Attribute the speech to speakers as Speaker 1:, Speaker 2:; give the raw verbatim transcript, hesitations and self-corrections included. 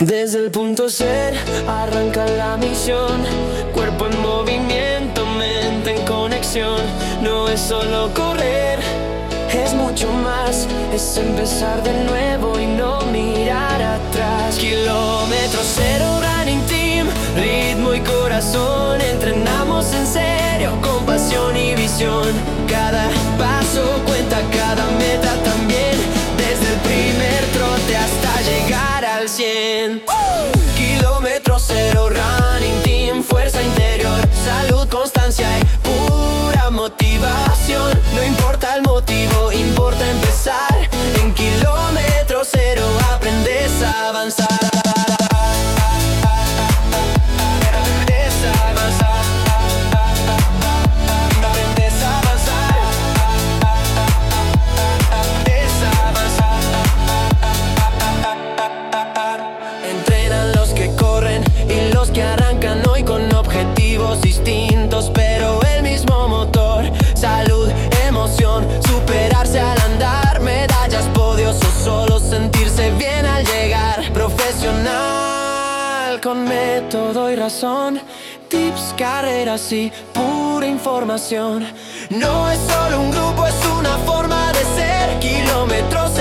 Speaker 1: Desde el punto ser arranca la misión. Cuerpo en movimiento, mente en conexión. No es solo correr, es mucho más. Es empezar de nuevo y no mirar atrás. Kilómetro cero Running Team, ritmo y corazón. Entrenamos en serio, con pasión y visión. Cada paso cuenta, cada meta también. Desde el primer trote hasta llegar al cien. Kilómetro cero Running Team, fuerza interior, salud, constancia y pura motivación. No importa el motivo, importa empezar. En kilómetro cero aprendes a avanzar. Que arrancan hoy con objetivos distintos, pero el mismo motor. Salud, emoción, superarse al andar. Medallas, podios o solo sentirse bien al llegar. Profesional con método y razón. Tips, carreras y pura información. No es solo un grupo, es una forma de ser. Kilómetros